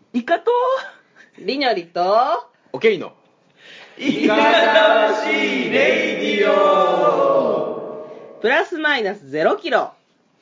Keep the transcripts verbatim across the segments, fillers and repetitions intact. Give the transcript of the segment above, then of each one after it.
イカとりにょりとオケイのイカ魂レイディオプラスマイナスゼロキロ。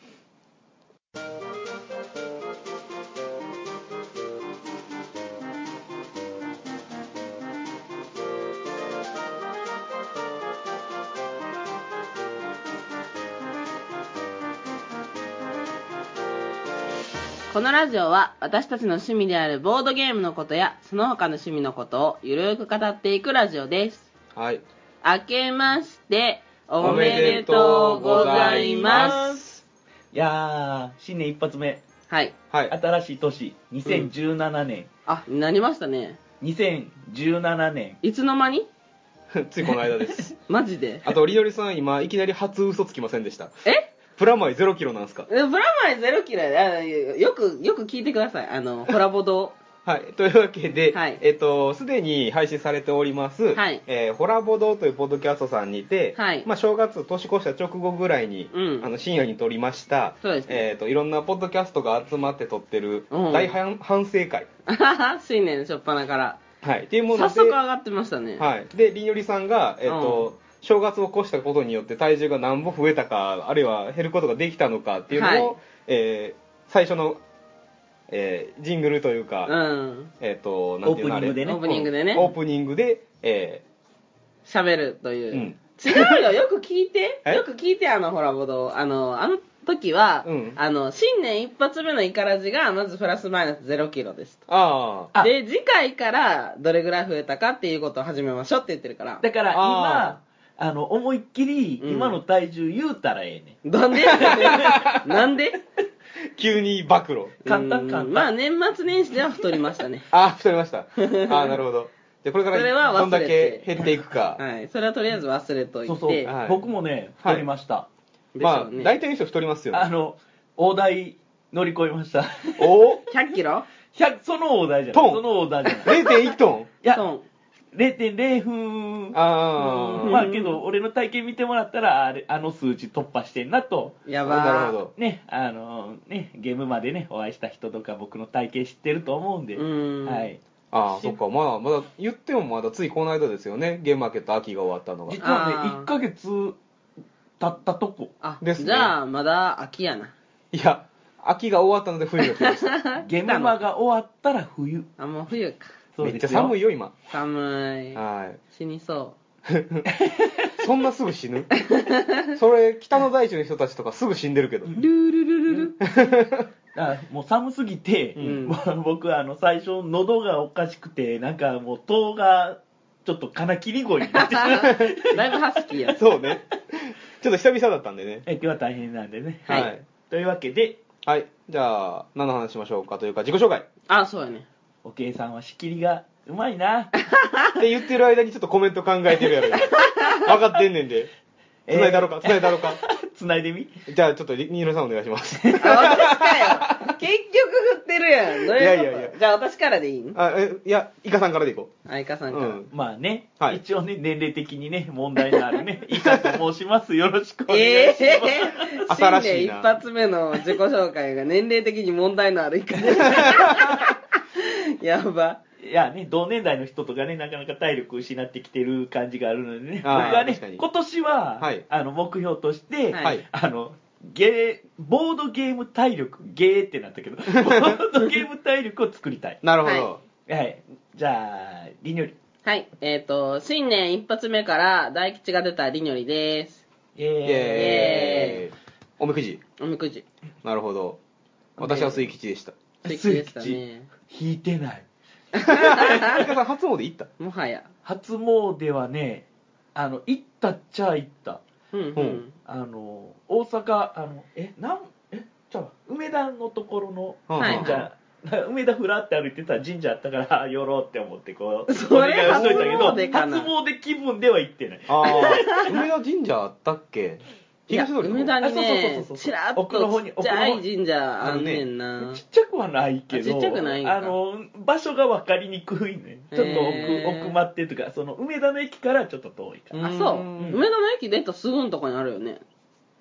このラジオは私たちの趣味であるボードゲームのことやその他の趣味のことをゆるーく語っていくラジオです。 はい。 明けましておめでとうございます。 いやー、新年一発目。 はい。 はい。 新しい年、にせんじゅうななねん。うん、 あ、なりましたね。 にせんじゅうななねん。いつの間についこの間です。 マジで。 あと、りのりさん今いきなり初嘘つきませんでした。 えプラマイゼロキロなんですか？ プラマイゼロキロや。よく、よく聞いてください。あの、ホラボド。 はい。というわけで、 はい、 えっと、すでに配信されております、 はい、 えー、ホラボドというポッドキャストさんにて、 はい、 まあ、正月、年越した直後ぐらいに、うん、あの深夜に撮りました、 そうですね。 えっと、いろんなポッドキャストが集まって撮ってる、大反省会。 新年初っ端から。 はい。っていうもので。 早速上がってましたね。 はい。で、りにょりさんが、えっと、うん正月を越したことによって体重が何歩増えたか、あるいは減ることができたのかっていうのを、はい、えー、最初の、えー、ジングルというか、 うん、 えっ、ー、と、なんていうのあれ、 オープニングでね。 オープニングで、えー、喋るという。うん、違うよ、よく聞いて。よく聞いて、あの、ほら、ボド。あの、あの時は、うん、あの、新年一発目のイカラジが、まずプラスマイナスゼロキロですと。 ああ。 で、次回からどれぐらい増えたかっていうことを始めましょうって言ってるから。 だから今、あの、思いっきり、今の体重言うたらええね、 うん。なんでなんで急に暴露。 簡単簡単。 まあ、年末年始では太りましたね。 あ、太りました。あ、なるほど。で、これからどんだけ減っていくか。 はい。それはとりあえず忘れといて。 そうそう。はい、僕もね、太りました。はい、まあ、大体の人太りますよね。 あの、大台乗り越えました。 おひゃっキロ ? ひゃく、その大台じゃない。 トンその大台じゃない。 れいてんいち トンいや、 トン。 れいてんゼロ 分。 ああ。 まあけど、俺の体型見てもらったら、あれ、あの数値突破してんなと。 やばー。 なるほど。 ね、あの、ね、ゲームまでね、お会いした人とか僕の体型知ってると思うんで。 うん。 はい。 ああ、そっか。まあ、まだ、言ってもまだついこの間ですよね。ゲームマーケット秋が終わったのが。 実はね、いっかげつ経ったとこ。 あ、 ですね。 じゃあ、まだ秋やな。 いや、秋が終わったので冬が来ました。 ゲームマが終わったら冬。 あ、もう冬か。 めっちゃ寒いよ、今。 寒い。 はい。 死にそう。 そんなすぐ死ぬそれ、北の大地の人たちとかすぐ死んでるけど。ルールルルル。 あ、もう寒すぎて、うん、僕あの最初喉がおかしくて、なんかもう頭がちょっと金切り声になってしまう。 だいぶハスキーや。 そうね。ちょっと久々だったんでね。 え、今日は大変なんでね。 はい。 というわけで、 はい。じゃあ、何の話しましょうかというか、自己紹介。 あ、そうやね。 おけいさんは仕切りがうまいな。 って言ってる間にちょっとコメント考えてるやろ。分かってんねんで。繋いだろか、繋いだろか。 繋いでみ。 じゃあちょっと新野さんお願いします。 あ、私かよ。結局振ってるやん。どういうこと？いやいやいや。じゃあ私からでいいん？ あ、え、いや、イカさんからでいこう。 あ、イカさんから。うん、 まあね、 はい、 一応ね、年齢的にね、問題のあるね、イカと申します。よろしくお願いします。えー、新年一発目の自己紹介が年齢的に問題のあるイカです。やば。 いやね、同年代の人とかね、なかなか体力失ってきてる感じがあるのでね、僕はね、今年は、はい、あの目標として、はい、あのゲーボードゲーム体力、ゲーってなったけど、ボードゲーム体力を作りたい。 なるほど。 はい。はい、じゃあ、りにょり。 はい、えっ、ー、と、新年一発目から大吉が出たりにょりです。 イエーイ。イエーイ。おみくじ。 おみくじ。 なるほど。私は水吉でした。 水吉でしたね。 引いてない。 イカさん初詣行った？ もはや初詣はね、あの行ったっちゃ行った。 うんうん。 あの大阪、あのえなんえちゃう梅田のところの神社、はいはい、梅田ふらって歩いてた神社あったから寄ろうって思ってこうそれお願いしといたけど、 初詣かな。 初詣気分では行ってない。 ああ、梅田神社あったっけ？東通りの梅田にね、ちらっとちっちゃい神社あんねんな。 ちっちゃくはないけど、 ちっちゃくないんか。 あの場所が分かりにくいね。ちょっと奥奥まってるとか、その梅田の駅からちょっと遠いから。 あ、そう。梅田の駅出たすぐのとこにあるよね。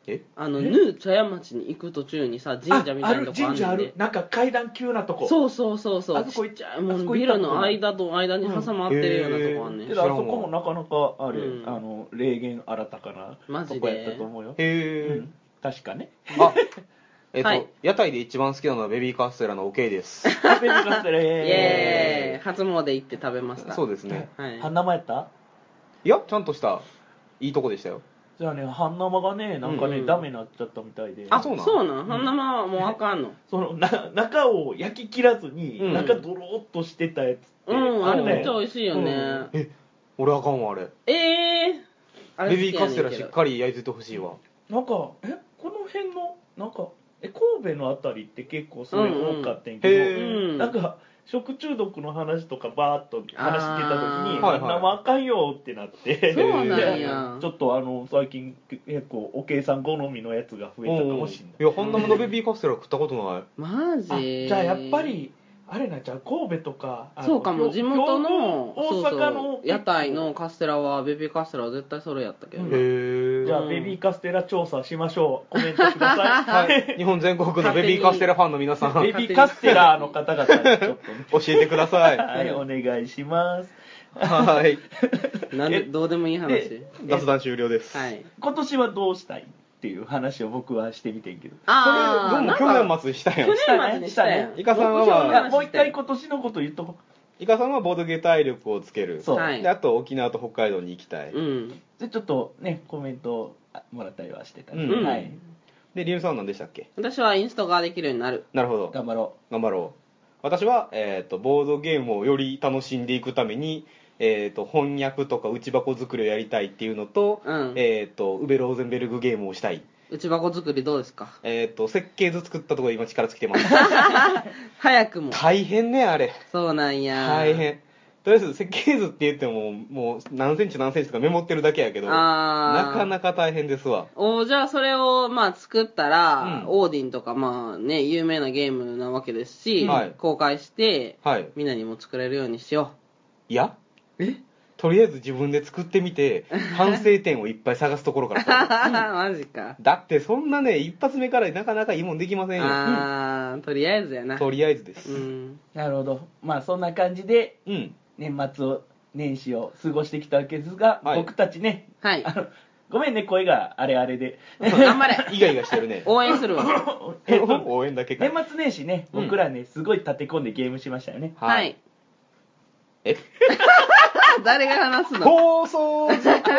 えあのヌー茶屋町に行く途中にさ神社みたいなとこあんねんで。 神社ある。なんか階段急なとこ。 そうそうそうそう。あそこ行っちゃう。もうビルの間と間に挟まってるようなとこあんねん。 けどあそこもなかなかあれ、あの霊験新たかなとこやったと思うよ。へえ。確かね。あ。 えっと、はい、屋台で一番好きなのはベビーカステラのおけいです。ベビーカステラ、イエーイ。初詣行って食べました。 そうですね。 はい。半生やった？ いや、ちゃんとしたいいとこでしたよ。 じゃあね、半生がね、なんかね、うん、ダメになっちゃったみたいで。 あ、そうなん？そうなん？半生はもうあかんの。 そのな中を焼き切らずに、うん、中ドローっとしてたやつって。 うん、あれめっちゃ美味しいよね。うん、 え、俺あかんわあれ。 ええー。 ベビーカステラしっかり焼いててほしいわ。 なんかえこの辺のなんか。え神戸のあたりって結構それ多かったんやけど、うんうん、なんか食中毒の話とかバーッと話してた時に「半生あかんよ」ってなってそうなんやちょっとあの最近結構おけいさん好みのやつが増えたかもしれない。 いや半生のベビーカステラ食ったことない。 マジ？ じゃあやっぱりあれなじゃあ神戸とかそうかも地元の大阪の屋台のカステラはベビーカステラは絶対それやったけど、うん、 へじゃあベビーカステラ調査しましょう。コメントください、 はい、日本全国のベビーカステラファンの皆さんベビーカステラの方々にちょっと、ね、 教えてください。 はいお願いします。 はいなんでどうでもいい話雑談終了です、 はい、今年はどうしたいっていう話を僕はしてみてんけど。 あそれどうも去年末したやん。 去年末にしたやん。 イカさんはもう一回今年のこと言っとこう。イカさんはボードゲー体力をつける。そう。であと沖縄と北海道に行きたい。 うん。 でちょっとねコメントをもらったりはしてた、ねうん、 はい。 でリュウさんは何でしたっけ？ 私はインストができるようになる。 なるほど。 頑張ろう。頑張ろう。私はえっとボードゲームをより楽しんでいくために。えー、と翻訳とか内箱作りをやりたいっていうのと,、 うんえー、とウベローゼンベルグゲームをしたい。 内箱作りどうですか？ えー、と設計図作ったところで今力尽きてます早くも大変ねあれ。 そうなんや。 大変。とりあえず設計図って言ってももう何センチ何センチとかメモってるだけやけどなかなか大変ですわ。 おじゃあそれをまあ作ったら、うん、オーディンとかまあね有名なゲームなわけですし、はい、公開して、はい、みんなにも作れるようにしよう。いやえとりあえず自分で作ってみて反省点をいっぱい探すところからマジか。 だってそんなね一発目からなかなかいいもんできませんよ。 ああ、うん、とりあえずやな。 とりあえずです、 うん、 なるほど。まあそんな感じで、うん、年末を年始を過ごしてきたわけですが、はい、僕たちね、 はい、 あのごめんね声があれあれで頑張れイガイガしてるね。 応援するわえっと応援だけか。 年末年始ね、僕らねすごい立て込んでゲームしましたよね。 はい、はい、 え誰が話すの？ 放送事故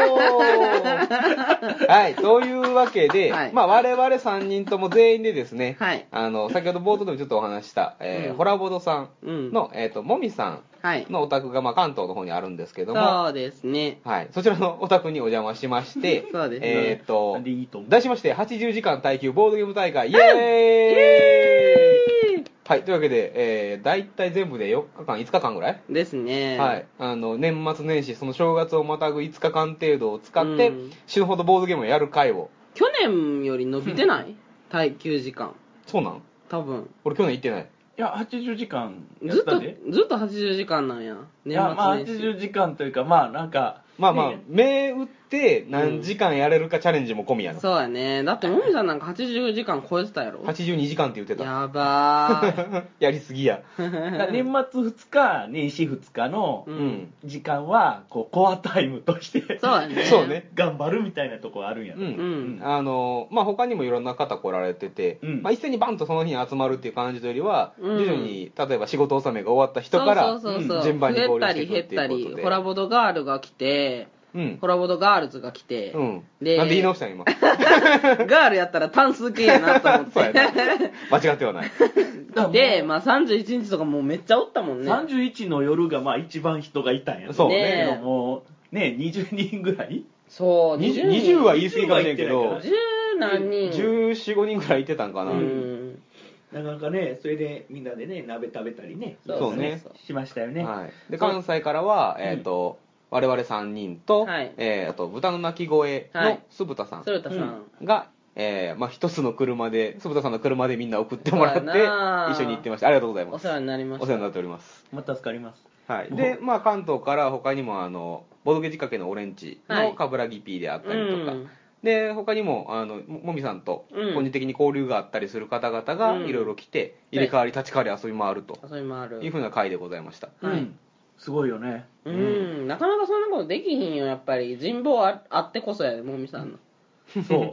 はい、というわけで、はい、まあ我々さんにんとも全員でですね、はい、あの先ほど冒頭でもちょっとお話した、えーうん、ホラボドさんの、えーと、もみさんのお宅が、まあ、関東の方にあるんですけども、 そうですね、 はい、そちらのお宅にお邪魔しましてそうですね、 えーといいと題しましてはちじゅうじかん耐久ボードゲーム大会イエーイ、うん、イエーイはい、というわけで、えー、大体全部でよっかかんいつかかんぐらいですね。 はい、あの年末年始その正月をまたぐいつかかん程度を使って、うん、死ぬほどボードゲームをやる会を。 去年より伸びてない耐久時間。 そうなん？ 多分俺去年行ってない。 いやはちじゅうじかんやずっとったで。 ずっとはちじゅうじかんなんや。 いやまあはちじゅうじかんというかまあなんかまあまあ、ね、目打って何時間やれるかチャレンジも込みやな、 うん、そうやね。だってもみさんなんかはちじゅうじかん超えてたやろ。 はちじゅうにじかんって言ってた。 やばーやりすぎや年末ふつか年始ふつかの時間はこうコアタイムとしてそうやねそうね頑張るみたいなところあるんやろ、うんうん、あのまあ他にもいろんな方来られてて、うんまあ、一斉にバンとその日に集まるっていう感じというよりは、うん、徐々に例えば仕事納めが終わった人から順番に合流していくっていうことで、 増えたり減ったりホラボドガールが来てうん、ホラボドガールズが来て、 うん、でなんで言い直したん今ガールやったら単数形やなと思ってそうやな間違ってはないで、まあ、さんじゅういちにちとかもうめっちゃおったもんね。 さんじゅういちの夜がまあ一番人がいたんやそうね。けどもうねにじゅうにんぐらいそうにじゅう, にじゅうは言い過ぎかもしれんけどじゅう何人じゅうよん、ごにんぐらいいてたんかな、うん、 なかなかねそれでみんなでね鍋食べたりねそうねしましたよね、 はい、で関西からはえっ、ー、と、うん我々さんにんと、はいえー、あと豚の鳴き声の酢豚さんが、はいえーまあ、一つの車で酢豚さんの車でみんな送ってもらって一緒に行ってました。ありがとうございます。 お世話になりました。 お世話になっております。 また助かります。 はい、で、まあ、関東から他にもあのボドゲ仕掛けのオレンジの冠城 P であったりとか、はいで他にもあのもみさんと個人的に交流があったりする方々がいろいろ来て、うん、入れ替わり立ち替わり遊び回ると遊び回るいうふうな回でございました。 はい、うん、すごいよね。 うん、うん、なかなかそんなことできひんよ。やっぱり人望 あ, あってこそやで、もみさんの。 そう、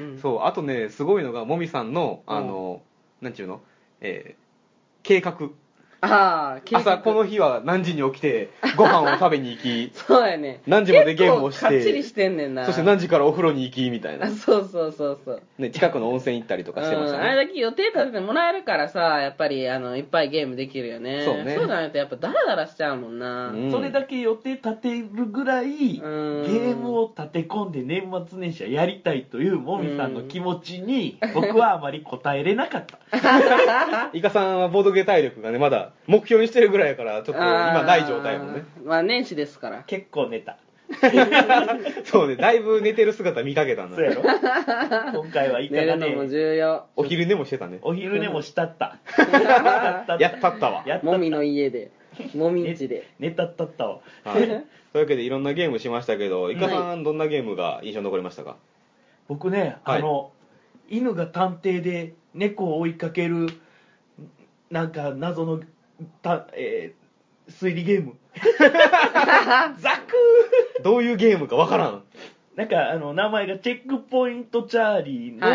うん、そう。あとねすごいのがもみさんのあの、うん、なんちゅうの、えー、計画。 ああ、 朝この日は何時に起きてご飯を食べに行きそうやね、 何時までゲームをしてかっちりしてんねんな。 そして何時からお風呂に行きみたいな。 そうそうそうそう、 ね、近くの温泉行ったりとかしてましたね、 うん、あれだけ予定立ててもらえるからさ、やっぱりあのいっぱいゲームできるよね。 そうね、 そうじゃないとやっぱダラダラしちゃうもんな、 うん、それだけ予定立てるぐらいゲームを立て込んで年末年始はやりたいというもみさんの気持ちに僕はあまり応えれなかったイカさんはボードゲー体力がねまだ目標にしてるぐらいやからちょっと今ない状態やもんね。 まあ年始ですから結構寝たそうね、だいぶ寝てる姿見かけたんだ。 そうやろ今回はいかがね、 寝るのも重要。 お昼寝もしてたね。 お昼寝もしたったやったったわ。 もみの家でもみんちで寝たったったわ、 はい、というわけでいろんなゲームしましたけど、イカさん、はい、どんなゲームが印象に残りましたか？ 僕ね、はい、あの犬が探偵で猫を追いかけるなんか謎のた、えー、推理ゲームザクーどういうゲームかわからん。 なんかあの名前がチェックポイントチャーリーの、はい、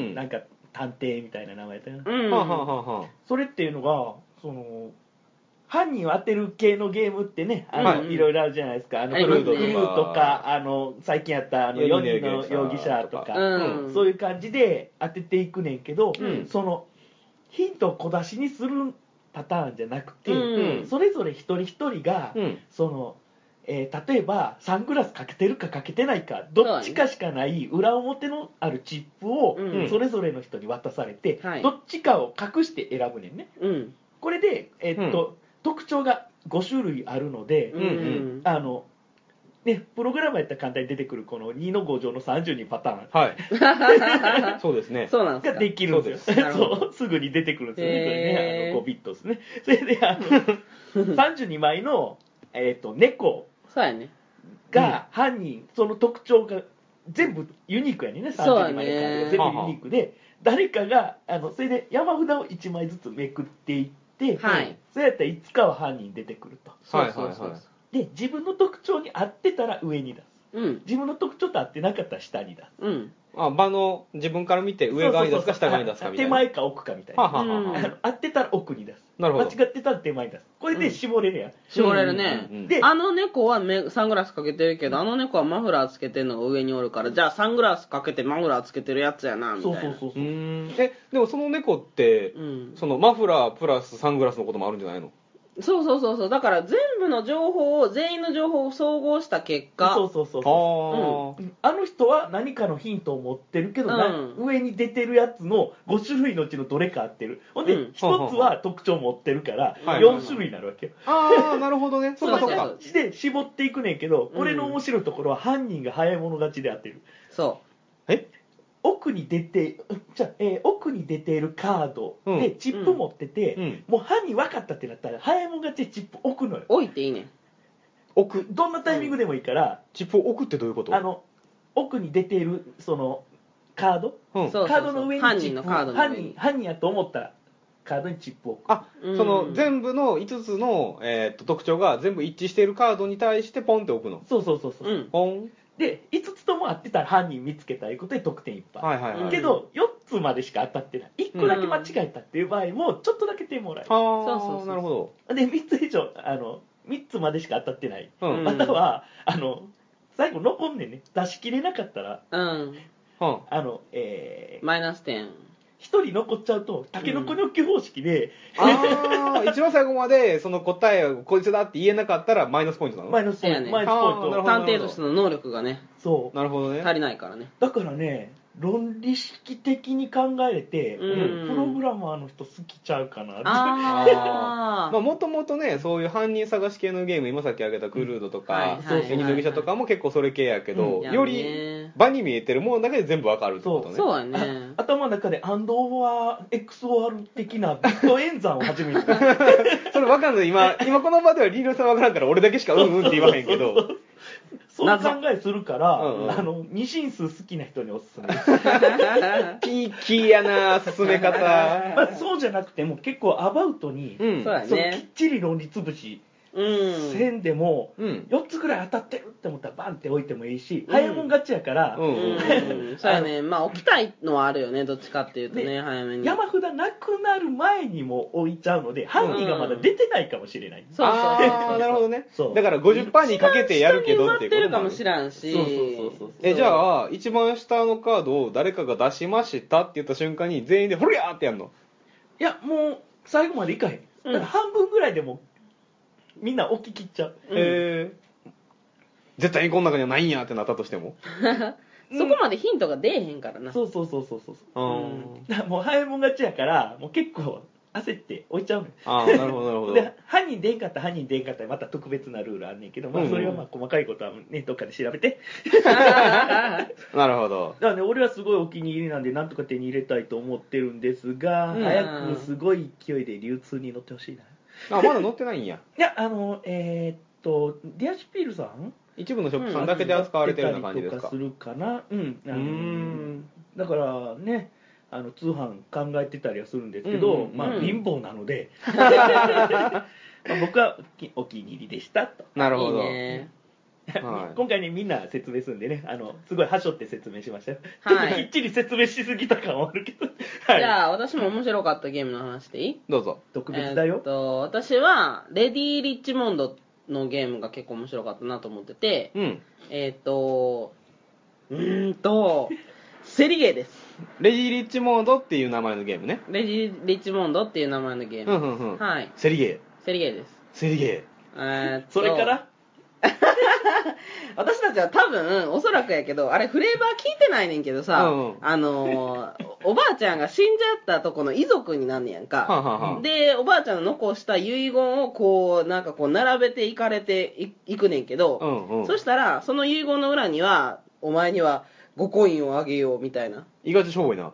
なんか探偵みたいな名前だったよな、うん、それっていうのがその犯人を当てる系のゲームってね、あの、はい、いろいろあるじゃないですか。あのクルードとか、あの最近やったあのよにんの容疑者とか、うん、そういう感じで当てていくねんけど、うん、そのヒントを小出しにするパターンじゃなくて、うん、それぞれ一人一人が、うん、その、えー、例えばサングラスかけてるかかけてないかどっちかしかない裏表のあるチップをそれぞれの人に渡されて、うん、どっちかを隠して選ぶねんね、うん、これで、えーっとうん、特徴がご種類あるので、うんうん、あのね、プログラムやったら簡単に出てくるこのにのご乗のさんじゅうにパターン、 はい、そうですね、 そうなんですか、 ができるんですよ。そうそうすぐに出てくるんですよね、これね、あのごビットですね。それであのさんじゅうにまいの、えー、と猫が犯人、うん、その特徴が全部ユニークやねんね、さんじゅうにまいのカードが全部ユニークで、誰かがあのそれで山札をいちまいずつめくっていって、はい、そうやったらいつかは犯人出てくると。 そうそうそう、はいはい、 で自分の特徴に合ってたら上に出す、うん、自分の特徴と合ってなかったら下に出す、うん、 あ場の自分から見て上側に出すか下側に出すかみたいな、 手前か奥かみたいな、はははは、合ってたら奥に出す、なるほど、間違ってたら手前に出す、これで絞れるやん、うん、 絞れるね、うんうん、であの猫は目サングラスかけてるけど、あの猫はマフラーつけてるのが上におるから、じゃあサングラスかけてマフラーつけてるやつやなみたいな。そうそうそうそう。うーん、えでもその猫って、うん、そのマフラープラスサングラスのこともあるんじゃないの？ そうそうそうそう、だから全部の情報を全員の情報を総合した結果、 そうそうそうそう、うん、あの人は何かのヒントを持ってるけど、うん、上に出てるやつのご種類のうちのどれか合ってる、ほんで、うん、ひとつは特徴持ってるからよん種類になるわけよ、 ああなるほどね、 そうかそうかで絞っていくねんけど、これの面白いところは犯人が早い者勝ちで当てる。 そうえ奥に出てじゃあ、えー、奥に出ているカードでチップ持ってて、うん、もう犯人分かったってなったら早いもん勝ちでチップ置くのよ。 置いていいねん、 置く、どんなタイミングでもいいから、うん、 チップを置くってどういうこと？ あの奥に出ているそのカード、うん、カードの上に犯人のカードの上に犯人、犯人やと思ったらカードにチップを置く。 あ、その全部のいつつの、えー、っと特徴が全部一致しているカードに対してポンって置くの。 そうそうそうそう、うん、 ポンでいつつとも合ってたら犯人見つけたいうことで得点いっぱい、はいはいはい、けどよっつまでしか当たってない、いっこだけ間違えたっていう場合もちょっとだけ点もらえる、うん、 そうそうそう、なるほど。 でみっつ以上あのみっつまでしか当たってない、うん、またはあの最後残んねんね、出し切れなかったら、うん、あの、えー、 マイナス点ひとり残っちゃうとタケノコニョッキ方式で、 うん、ああ一番最後までその答えをこいつだって言えなかったらマイナスポイントなの？ マイナスポイント、ね、マイナスポイント、 探偵としての能力がね、 そうなるほどね、 足りないからね。 だからね論理式的に考えれて、うん、プログラマーの人好きちゃうかなって。 ああもともとねそういう犯人探し系のゲーム、今さっき挙げたクルードとかエニの記者とかも結構それ系やけど、うん、より場に見えてるものだけで全部わかるってことね。 そうそうやね、 頭の中でアンドオーバー エックスオーアール 的なビット演算を始めるそれわかんない、今今この場ではリールさんわからんから俺だけしかうんうんって言わへんけどその考えするから、うんうん、あの二進数好きな人におすすめですピーキーやな進め方、 まあ、そうじゃなくても結構アバウトに、うん、そのきっちり論理つぶし線でもよっつぐらい当たってるって思ったらバンって置いてもいいし、うん、早もん勝ちやから、 うんうん、そうやね、まあ置きたいのはあるよね、どっちかっていうとね、早めに山札なくなる前にも置いちゃうので犯人がまだ出てないかもしれない、うん、 そうそうそうああなるほどね、だから ごじゅっパーセント にかけてやるけどっていうこともある、 一番下に埋まってるかもしらんし、 そうそうそうそう、 えじゃあ一番下のカードを誰かが出しましたって言った瞬間に全員でフリャーってやるの？ いやもう最後までいかへん、だから半分ぐらいでもみんな置き切っちゃう、 へえ、絶対にこの中にはないんやってなったとしてもそこまでヒントが出えへんからな、 そうそうそうそうそう、うん、だからもう早いもん勝ちやからもう結構焦って置いちゃうのよ。 ああなるほどなるほど。 で犯人出んかった犯人出んかったらまた特別なルールあんねんけど、まあ、それはまあ細かいことはねどっかで調べてなるほど。 だからね俺はすごいお気に入りなんでなんとか手に入れたいと思ってるんですが、うん、早くすごい勢いで流通に乗ってほしいな。 あまだ載ってないんや。 いやあのえー、っとディアシュピールさん一部のショップさんだけで扱われてるような感じですか。 とかするかな、うん、あのー、だからねあの通販考えてたりはするんですけど、うんうん、まあ貧乏なので、うん、まあ僕はお気に入りでしたと。 なるほど。 いいねはい、今回ねみんな説明するんでねあのすごいはしょって説明しましたよ、はい、ちょっときっちり説明しすぎた感はあるけど、 はい、じゃあ私も面白かったゲームの話でいい？ どうぞ。 特別だよ、 えー、っと私はレディー・リッチモンドのゲームが結構面白かったなと思ってて、うん、えー、っとうーんとセリゲーです。 レディー・リッチモンドっていう名前のゲームね。 レディー・リッチモンドっていう名前のゲーム、うんうんうん、はい、 セリゲーセリゲーです。 セリゲーえー、っとそれから私たちは多分おそらくやけどあれフレーバー聞いてないねんけどさ、うんうん、あのー、おばあちゃんが死んじゃったとこの遺族になんねやんか、はあはあ、でおばあちゃんの残した遺言をこうなんかこう並べていかれて い, いくねんけど、うんうん、そしたらその遺言の裏にはお前にはごコインをあげようみたいな意外としょぼいな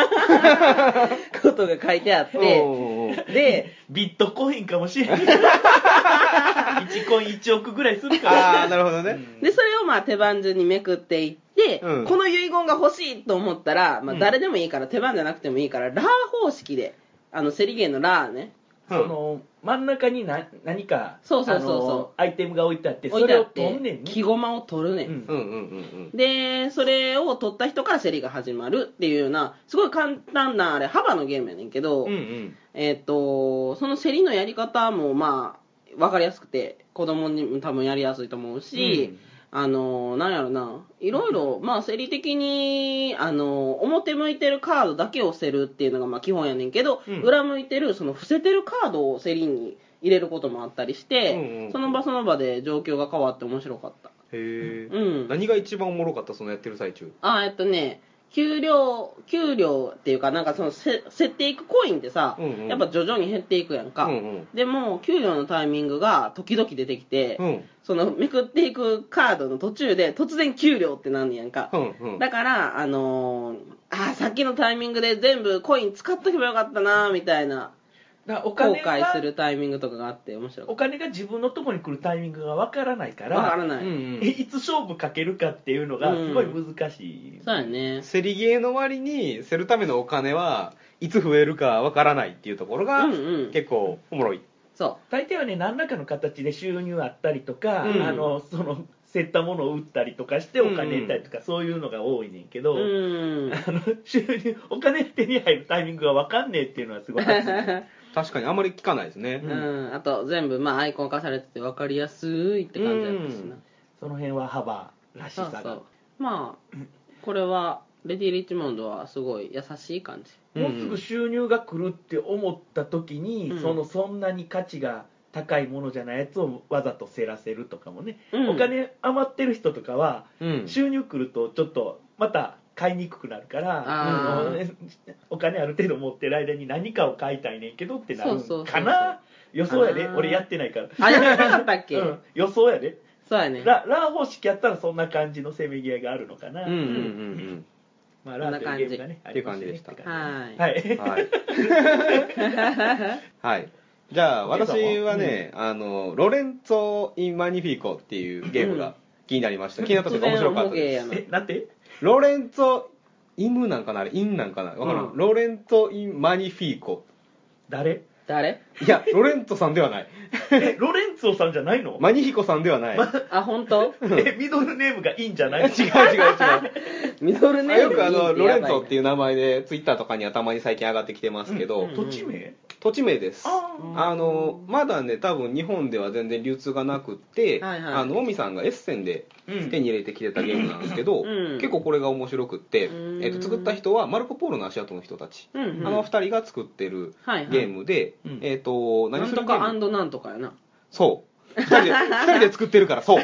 ことが書いてあってでビットコインかもしれないいちコインいちおくぐらいするからああなるほどね、 でそれをまあ手番順にめくっていって、うん、この遺言が欲しいと思ったら、まあ、誰でもいいから手番じゃなくてもいいからラー方式であのセリゲーのラーね、 その真ん中にな何かそうそうそうそうアイテムが置いてあってそれを取んねんね、 木駒を取るねん、うんうんうんうん、でそれを取った人から競りが始まるっていうようなすごい簡単なあれ幅のゲームやねんけど、うんうん、えっとその競りのやり方もまあ分かりやすくて子供にも多分やりやすいと思うし、うんあのなんやろないろいろまあ競り的にあの表向いてるカードだけを競るっていうのがまあ基本やねんけど、うん、裏向いてるその伏せてるカードを競りに入れることもあったりして、うんうんうん、その場その場で状況が変わって面白かった。 へえ、うん、何が一番おもろかったそのやってる最中？ あえっとね給料給料っていうかなんかそのせ競っていくコインってさ、うんうん、やっぱ徐々に減っていくやんか、うんうん、でも給料のタイミングが時々出てきて、うん、そのめくっていくカードの途中で突然給料ってなんねやんか、うんうん、だからあのー、あさっきのタイミングで全部コイン使っとけばよかったなみたいなだお金後悔するタイミングとかがあって面白い。 お金が自分のところに来るタイミングがわからないからわからない、うんうん、いつ勝負かけるかっていうのがすごい難しい、 うん、そうやね。 競りゲーの割に競るためのお金はいつ増えるかわからないっていうところが、うんうん、結構おもろい。 そう大抵はね何らかの形で収入あったりとか、うん、あのその競ったものを売ったりとかしてお金得たりとか、うん、そういうのが多いねんけど、うん、あの収入お金手に入るタイミングがわかんねえっていうのはすごい確かにあんまり聞かないですね、 うん、あと全部まあアイコン化されてて分かりやすいって感じだったしな、うん、 その辺は幅らしさがそうそうまあこれはレディ・リッチモンドはすごい優しい感じ、 もうすぐ収入が来るって思った時に、うん、そのそんなに価値が高いものじゃないやつをわざと競らせるとかもね、うん、お金余ってる人とかは、うん、収入来るとちょっとまた買いにくくなるから、うん、お金ある程度持ってる間に何かを買いたいねんけどってなるかな。予想やで、俺やってないからあ、やってなかったっけ、うん、 予想やで。 そうやね。 ララー方式やったらそんな感じのせめぎ合いがあるのかな。 うんうんうんうんまあ、ラーというゲームがね、 ありましたね。っていう感じでした。 はいはいはいはい。じゃあ私はね、うん、あのロレンツォ・イン・マニフィコっていうゲームが気になりました。気になったというか面白かったです。 え、なんてロレンツォ・イムなんかなあれ、インなんかなわからん、うん、ロレンツォ・イン・マニフィーコ。 誰誰いや、ロレンツォさんではない。 え、ロレンツォさんじゃないの？ マニヒコさんではない。ま、 あ、本当？ え、ミドルネームがいいんじゃないの？ 違う違う違う。 ミドルネームよくあの、ロレンツォっていう名前で、ツイッターとかにはたまに最近上がってきてますけど。 うん、土地名？ 土地名です。あの、まだね、多分日本では全然流通がなくって、はいはい、あの、もみさんがエッセンで手に入れてきてたゲームなんですけど、うん、結構これが面白くって、うん、えっと、作った人はマルコ・ポーロの足跡の人たち、うんうん、あの二人が作ってるゲームで、はいはい、えっと、 何するゲーム？なんとかなんとかやな。 そう。二人で、二人で作ってるから、そう。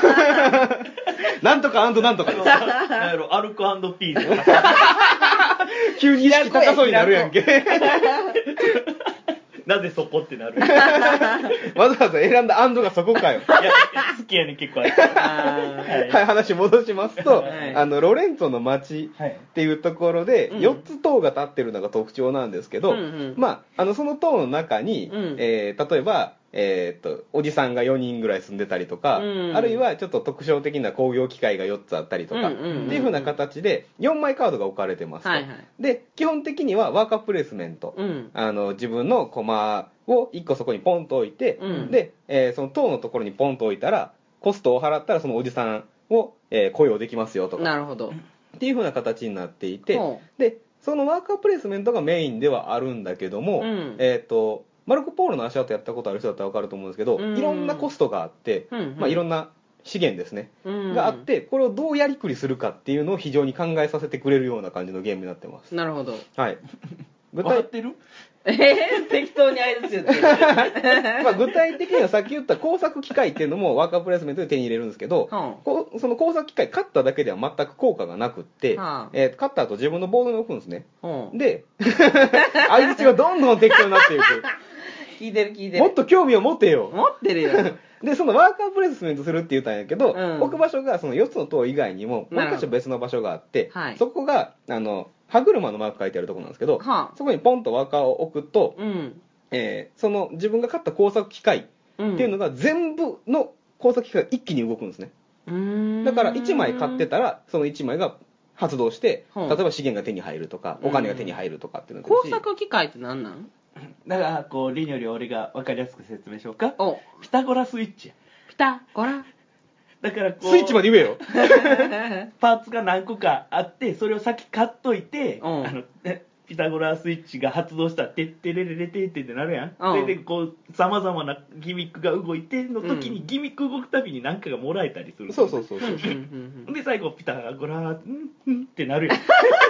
なんとかなんとかです。 なんやろ、アルコ&ピース。 急に意識高そうになるやんけ。 なぜそこってなるわざわざ選んだアンドがそこかよ。いや、 好きやね結構ある。 はい、話戻しますと、はい、あの、ロレンツォの街っていうところで、よっつ塔が立ってるのが特徴なんですけど、うんうん、まあ、あの、その塔の中に、うん、えー、例えば、えー、っと、おじさんがよにんぐらい住んでたりとか、うん、あるいはちょっと特徴的な工業機械がよっつあったりとか、うんうんうんうん、っていう風な形でよんまいカードが置かれてますと、はいはい、で、基本的にはワーカープレイスメント、うん、あの、自分のコマをいっこそこにポンと置いて、うん、で、えー、その塔のところにポンと置いたら、コストを払ったらそのおじさんを、えー、雇用できますよとか。 なるほど。 っていう風な形になっていて、で、そのワーカープレイスメントがメインではあるんだけども、うん、えっと、マルコ・ポーロの足跡やったことある人だったら分かると思うんですけど、いろんなコストがあって、うんうん、まあ、いろんな資源ですね、うん、があって、これをどうやりくりするかっていうのを非常に考えさせてくれるような感じのゲームになってます。 なるほど。 はい。 具体ってるえー、適当にあいつ言ってる。 まあ具体的にはさっき言った工作機械っていうのもワーカープレイスメントで手に入れるんですけど、はあ、こその工作機械買っただけでは全く効果がなくって、はあえー、買った後自分のボードに置くんですね。はあ、で、相槌がどんどん適当になっていく。 聞いてる聞いてる。 もっと興味を持てよ。 持ってるよ。 で、そのワーカープレイスメントするって言ったんやけど、うん、置く場所がそのよっつの塔以外にも、もう一箇所別の場所があって、はい、そこが、あの、歯車のマーク書いてあるところなんですけど、はあ、そこにポンとワーカーを置くと、うんえー、その自分が買った工作機械っていうのが全部の工作機械が一気に動くんですね。うん、だからいちまい買ってたら、そのいちまいが発動して、例えば資源が手に入るとか、お金が手に入るとかっていうのが工作機械って何なん？ だからこうリニョリ俺が分かりやすく説明しようか。ピタゴラスイッチや。 ピタゴラだからこうスイッチまで言えよ。 パーツが何個かあってそれを先買っといて、うん、あのピタゴラスイッチが発動したらてってれれれてってってなるやん。それでこうさまざまなギミックが動いての時に、うん、ギミック動くたびに何かがもらえたりする、ね、 そうそうそうそう。 で最後ピタゴラんんってなるやん。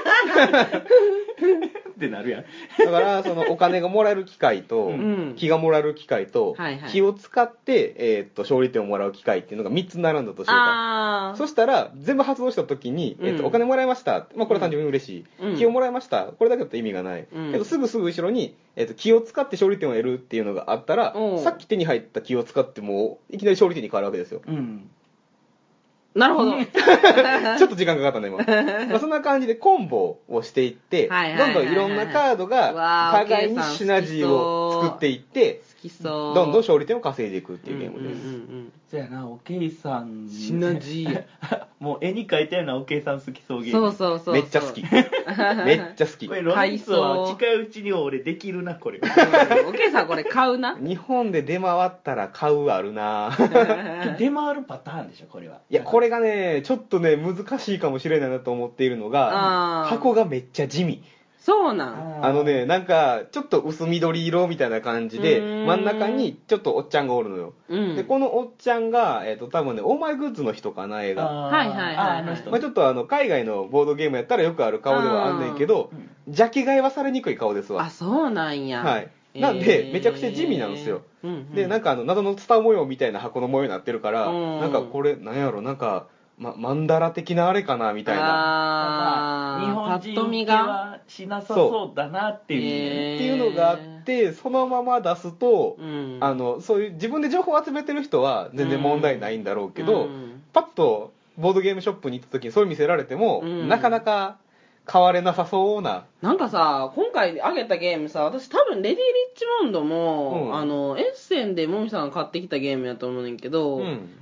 ってなるやん。 だからそのお金がもらえる機械と、うん、気がもらえる機械と、はいはい、気を使って、えー、っと勝利点をもらう機械っていうのがみっつ並んだとしてた。そしたら全部発動した時に、えー、っとお金もらいました、まあ、これは単純に嬉しい、うん、気をもらいました、これだけだと意味がない、うん、けどすぐすぐ後ろに、えー、っと気を使って勝利点を得るっていうのがあったら、うん、さっき手に入った気を使ってもいきなり勝利点に変わるわけですよ。うんなるほど。 ちょっと時間かかったね、今。まあそんな感じでコンボをしていって、どんどんいろんなカードが互いにシナジーを作っていって、好きそうどんどん勝利点を稼いでいくっていうゲームです。うんうんうん、 そうやな、おけいさん。 シナジー。 もう絵に描いたようなおけいさん好きそうゲーム。そうそうそう。 めっちゃ好き。めっちゃ好き。 これロレンツは近いうちに俺できるな、これ。 おけいさんこれ買うな。 日本で出回ったら買うあるな。 出回るパターンでしょ、これは。 いや、これがね、ちょっとね、難しいかもしれないなと思っているのが、箱がめっちゃ地味。 そうなんあのね、なんか、ちょっと薄緑色みたいな感じで、真ん中にちょっとおっちゃんがおるのよ。うん、で、このおっちゃんが、えっと、多分ね、オーマイグッズの人かな、映画。 はいはいはい、はい。 まあちょっとあの、海外のボードゲームやったらよくある顔ではあんねんけど、ジャケ買いはされにくい顔ですわ。 あ、そうなんや。 はい。なんで、めちゃくちゃ地味なんですよ。うんうん、で、なんかあの、謎のツタ模様みたいな箱の模様になってるから、うん、なんかこれ、なんやろ、なんか、ま、マンダラ的なあれかなみたいな。 あ日本人受けはしなさそうだなっていう、 ね、っていうのがあってそのまま出すと、うん、あのそういう自分で情報を集めてる人は全然問題ないんだろうけど、うん、パッとボードゲームショップに行った時にそれ見せられても、うん、なかなか買われなさそうな。 なんかさ今回あげたゲームさ私多分レディー・リッチモンドも、うん、あのエッセンでもみさんが買ってきたゲームやと思うねんけど、うん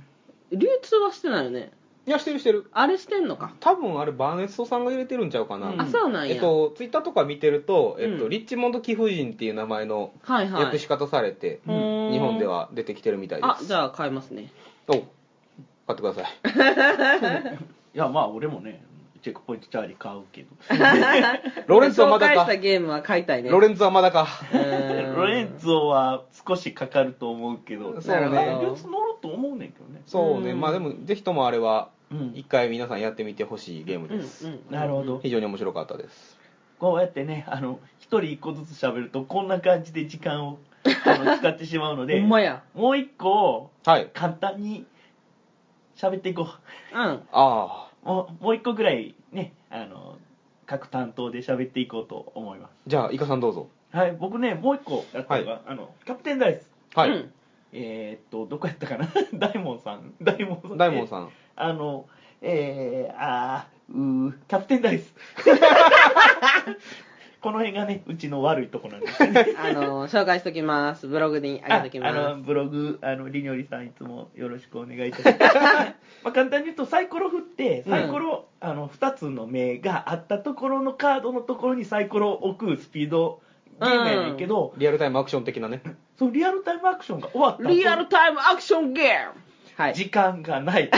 流通はしてないよね。 いやしてるしてる。 あれしてんのか。 多分あれバーネストさんが入れてるんちゃうかな、 うん、あそうなんや。 えっとツイッターとか見てると、えっとうん、リッチモンド貴婦人っていう名前の訳し方されて、はいはい、日本では出てきてるみたいです。 あじゃあ買いますね。 お買ってください。 いやまあ俺もねチェックポイントチャーリー買うけどロレンツはまだか。 紹介したゲームは買いたいね。 ロレンツはまだか。 ロレンツォは少しかかると思うけど、 そうね。 乗ると思うねんけどね。 そうね。まあでもぜひともあれは一回皆さんやってみてほしいゲームです。 うんうんうん、なるほど。 非常に面白かったです。 こうやってね、あの一人一個ずつ喋るとこんな感じで時間をあの使ってしまうので、 ほんまや。 もう一個、はい、簡単に喋っていこう。うん。ああ。もうもう一個ぐらいね、あの各担当で喋っていこうと思います。 じゃあイカさんどうぞ。 はい、僕ねもう一個やったのが、はい、あのキャプテンダイス。はい。うん、えー、っとどこやったかな大門さん大門さん大門さんあのえー、あーうーキャプテンダイスこの辺がねうちの悪いとこなんですね。 あの紹介しときます。ブログに上げときます。 あのブログあのりにょりさんいつもよろしくお願いいたします。まあ簡単に言うとサイコロ振ってサイコロ、うん、あのふたつの目があったところのカードのところにサイコロを置くスピードゲームやねんけど、 うん、リアルタイムアクション的なね。 そうリアルタイムアクションが終わったリアルタイムアクションゲーム、 はい、時間がない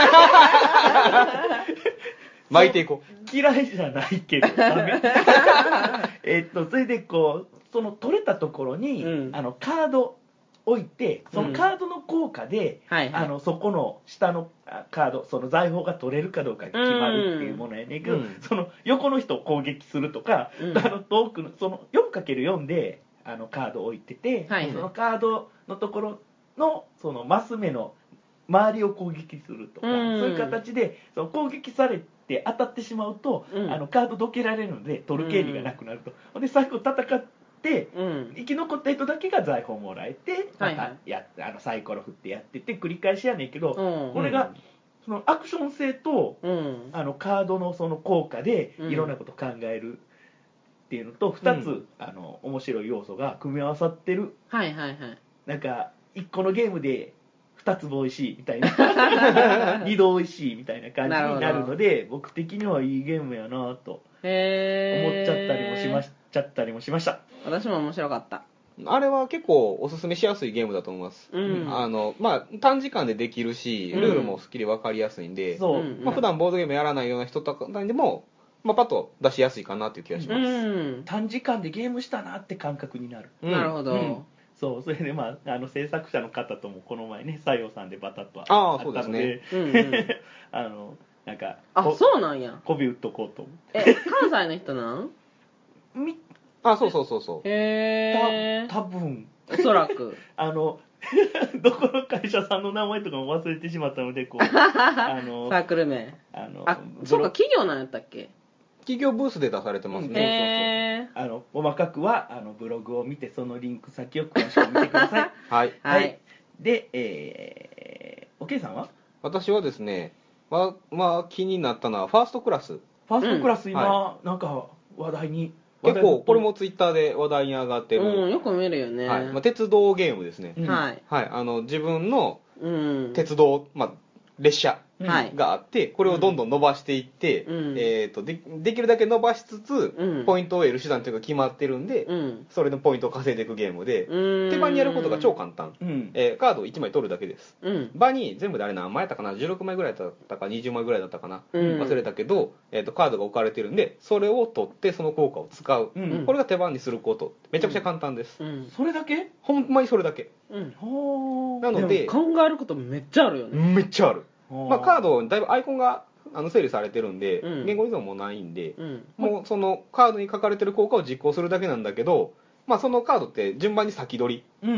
巻いていこう。嫌いじゃないけどダメ。えっとそれでこうその取れたところに、うん、あのカード置いてそのカードの効果で、うんはいはい、あのそこの下のカードその財宝が取れるかどうかが決まるっていうものやねんけど、うん、その横の人を攻撃するとか、うん、あの遠くのその よんかけるよん であのカードを置いてて、はいはい、そのカードのところのそのマス目の周りを攻撃するとか、うん、そういう形でその攻撃されて当たってしまうと、うん、あのカードどけられるので取る権利がなくなると、うん、で最後戦ってうん、生き残った人だけが財宝もらえてまたや、はいはい、あのサイコロ振ってやってて繰り返しやねんけど、うん、これがそのアクション性と、うん、あのカードのその効果でいろんなことを考えるっていうのとふたつ、うん、あの面白い要素が組み合わさってる、 はいはいはい、 なんかいっこのゲームでふたつも美味しいみたいなにど美味しいみたいな感じになるので僕的にはいいゲームやなと思っちゃったりもしましちゃったりもしました。 私も面白かった。 あれは結構おすすめしやすいゲームだと思います、うん、あのまあ、短時間でできるしルールもすっきり分かりやすいんで、うんまあ、普段ボードゲームやらないような人とかでも、まあ、パッと出しやすいかなっていう気がします、うん、 短時間でゲームしたなって感覚になる、 うん、なるほど、うんそうそれでまああの制作者の方ともこの前ね西洋さんでバタッとあったので、 あ、ねうんうん、あのなんかあそうなんや媚び打っとこうと思ってえ関西の人なんみあそうそうそうそうへえた多分おそらくあのどこの会社さんの名前とかも忘れてしまったのでこうあのサークル名あのあそうか企業なんやったっけ企業ブースで出されてますね、 うん、そうそうそうあの細かくはあのブログを見てそのリンク先を詳しく見てくださいはい、 はい、で、えー、おけいさんは私はですねままあ気になったのはファーストクラスファーストクラス今、うんはい、なんか話題に結構これもツイッターで話題に上がってる、 うん、よく見るよね、 はいまあ、鉄道ゲームですね、 うん、はい、 はい、あの自分の鉄道、まあ、列車があって、うん、これをどんどん伸ばしていって、うんえー、と で, できるだけ伸ばしつつ、うん、ポイントを得る手段というか決まってるんで、うん、それのポイントを稼いでいくゲームで、うん、手番にやることが超簡単、うんえー、カードをいちまい取るだけです、うん、場に全部であれ何枚やったかなじゅうろくまいぐらいだったかにじゅうまいぐらいだったかな、うん、忘れたけど、えー、とカードが置かれてるんでそれを取ってその効果を使う、うん、これが手番にすることめちゃくちゃ簡単です、うんうん、 それだけほんまにそれだけ、 うん、 なので考えることめっちゃあるよねめっちゃあるまあ、カードだいぶアイコンがあの整理されてるんで、うん、言語依存もないんで、うん、もうそのカードに書かれてる効果を実行するだけなんだけど、まあ、そのカードって順番に先取り、うん、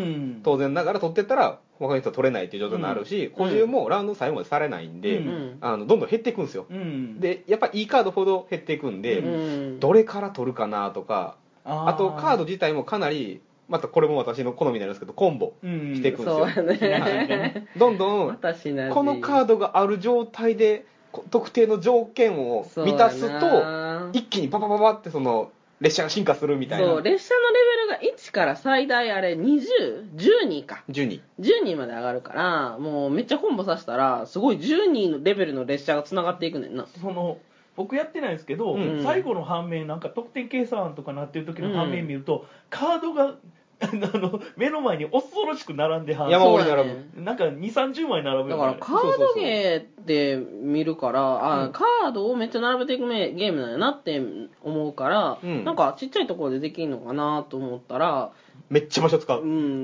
当然ながら取ってったら他の人は取れないっていう状態になるし、うん、補充もラウンド最後までされないんで、うん、あのどんどん減っていくんですよ、うん、でやっぱいいカードほど減っていくんで、うん、どれから取るかなとか あ, あとカード自体もかなりまたこれも私の好みになるんですけどコンボしていくんですよ、うん、そうね、はい、どんどんこのカードがある状態で特定の条件を満たすと一気にパパパパってその列車が進化するみたいなそう列車のレベルがいちから最大あれにじゅう、じゅうにんか。 じゅうにん。 じゅうにんまで上がるから、もうめっちゃコンボさせたら、すごいじゅうにんのレベルの列車が繋がっていくねんな。 その、僕やってないですけど、うん、最後の盤面、なんか得点計算とかなってる時の盤面見ると、うん、カードが、あの目の前に恐ろしく並んではん山盛り並ぶ、 なんかに、さんじゅうまい並ぶよ、ね、だからカードゲーで見るから、あ、カードをめっちゃ並べていくゲームなんやなって思うから、うん、なんかちっちゃいところでできるのかなと思ったら、 めっちゃ場所使う、 うん、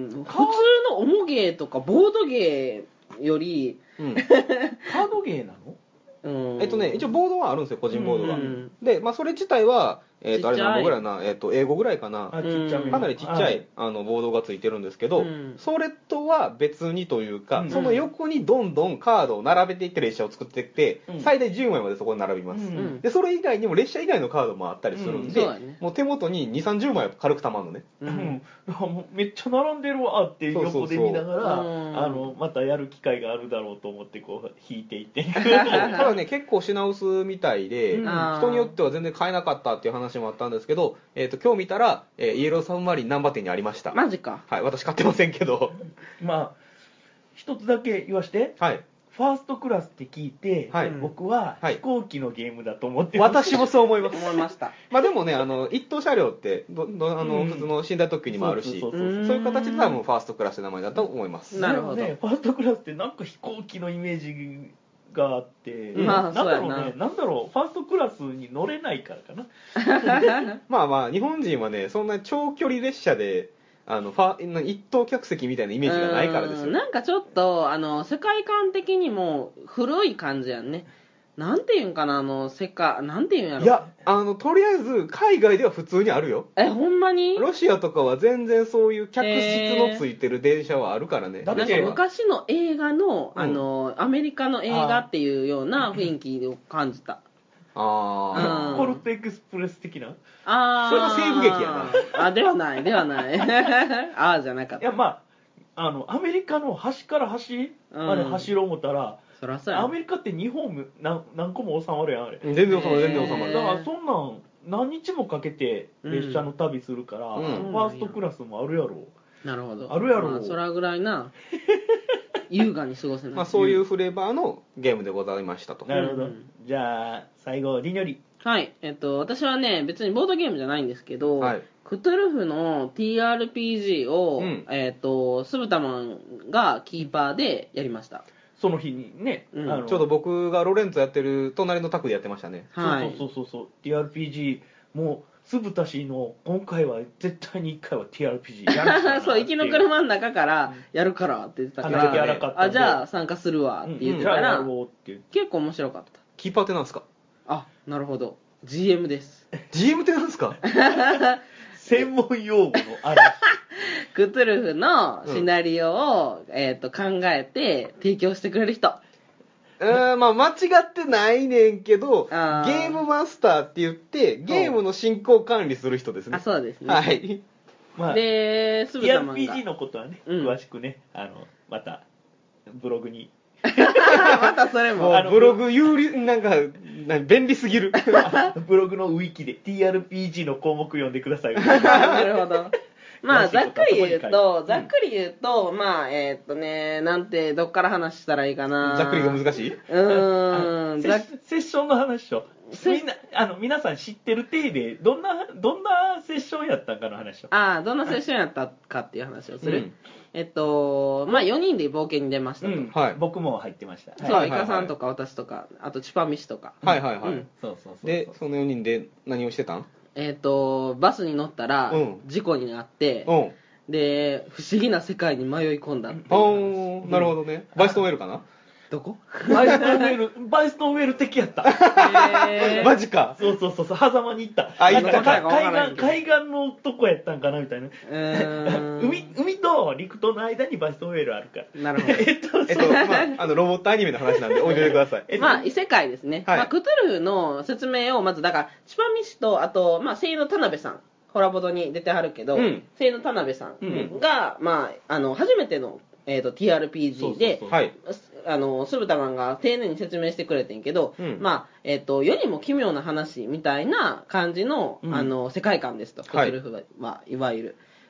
普通の重ゲーとかボードゲーより、 うん、カードゲーなの？ うん、 えっとね、一応ボードはあるんですよ、個人ボードが。うん、で、まあ、それ自体は、えっと、あれ何本ぐらいな、えっと、英語ぐらいかな。 あ、ちっちゃめ。 かなりちっちゃい、あの、ボードがついてるんですけど、うん、それとは別にというか、うん、その横にどんどんカードを並べていって列車を作っていって、うん、最大じゅうまいまでそこに並びます、うん。で、それ以外にも列車以外のカードもあったりするんで、うんね、もう手元にに、さんじゅうまい軽くたまるのね。 うん。めっちゃ並んでるわって横で見ながら、そうそうそう、あの、またやる機会があるだろうと思って、こう、引いていって。 ただね、結構品薄みたいで、うん、人によっては全然買えなかったっていう話もあったんですけど、えー、と今日見たら、えー、イエローサブマリン難波店にありました。 マジか。 はい、私買ってませんけど。 まあ一つだけ言わして、 はい、 ファーストクラスって聞いて、はい、僕は飛行機のゲームだと思ってます、はい、私もそう思います思いました。 まあでもね、あの一等車両ってどどあの、うん、普通の寝台特急にもあるし、そういう形で多分ファーストクラスって名前だと思います。 なるほど、ね、 ファーストクラスってなんか飛行機のイメージがあって、うん、なんだろうね、なんだろう、ファーストクラスに乗れないからかな。 まあまあ日本人はね、そんな長距離列車であのファ一等客席みたいなイメージがないからですよ。 なんかちょっとあの世界観的にも古い感じやんね。なんていうんかな、あの世界なんていうんやろ。 いや、あのとりあえず海外では普通にあるよ。 え、ほんまに？ ロシアとかは全然そういう客室のついてる電車はあるからね。 なんか昔の映画の、あの、うん、アメリカの映画っていうような雰囲気を感じた。 ああ、コルトエクスプレス的な。 ああ、 それは西部劇やな。あ、ではないではないああじゃなかった。 いや、まああのアメリカの端から端まで走ろう思ったら、 うん、そらそうや、 アメリカって日本何何個も収まるやんあれ。 全然収まる、全然収まる。 だからそんなん何日もかけて列車の旅するから、うん、ファーストクラスもあるやろ。 なるほど。 あるやろ。 まあ、そらぐらいな優雅に過ごせない。 まあそういうフレーバーのゲームでございましたと。 なるほど。うん、じゃあ最後りにょり。 はい、えっと私はね別にボードゲームじゃないんですけど、はい、クトゥルフの ティーアールピージー を、うん、えっとスブタマンがキーパーでやりました。 その日にね、 うん、あのちょうど僕がロレンツやってる隣の宅でやってましたね。 はい、そうそうそうそう ティーアールピージー もう酢豚氏の今回は絶対にいっかいは ティーアールピージー やるからそう行きの車の中からやるからって言ってたから、 うん、かあじゃあ参加するわって言ってたら、うんうん、結構面白かった。 キーパーってなんですか？ あ、なるほど、 ジーエム です。 ジーエム ってなんですか？ 専門用語のあれクトゥルフのシナリオを、うん、えー、と考えて提供してくれる人。 えー、まあ間違ってないねんけど、ゲームマスターって言ってゲームの進行管理する人ですね。 あ、そうですね。 はい。 まあ、 で、 ティーアールピージー のことはね、うん、詳しくね、あのまたブログにまたそれももうブログ有利なんか便利すぎるブログのウィキで ティーアールピージー の項目読んでください。 なるほど。まあざっくり言うとざっくり言うと、うん、まあえー、っとねなんてどっから話したらいいかな。 ざっくりが難しい。 うーんセッセッションの話をみんなあの皆さん知ってる体でどんなどんなセッションやったんかの話を。 ああ、どんなセッションやったかっていう話をする。うん、えっとまあよにんで冒険に出ましたと。うん、 はい、僕も入ってました。 そう、はいはいはい、イカさんとか私とかあとチュパミシとか。 はいはいはい。うん、 そうそうそうそう。 でそのよにんで何をしてたん？ えっとバスに乗ったら事故になって。うん。で不思議な世界に迷い込んだっていう話。 ああ、なるほどね。バイストンウェルかな。 どこ？ バイストンウェルバイストンウェル的やった。 えー、マジか。 そうそうそうそう、狭間に行った。 あ、行ったか。 海岸海岸のとこやったんかなみたいな。海海と陸との間にバイストンウェルあるから。 なるほど。えっと、 えっと、まああのロボットアニメの話なんで置いておいてください。 まあ異世界ですね。はい、まあクトゥルフの説明をまずだからチュパミシとあとまあ声優の田辺さん。ホラボドに出てはるけど、うん、声優の田辺さんが、うん、まあ、あの初めての、えーと、ティーアールピージー で、あのスブタマンが丁寧に説明してくれてんけど、うん、まあえーと、世にも奇妙な話みたいな感じの、うん、あの世界観ですと、クトゥルフは、はい、いわゆる。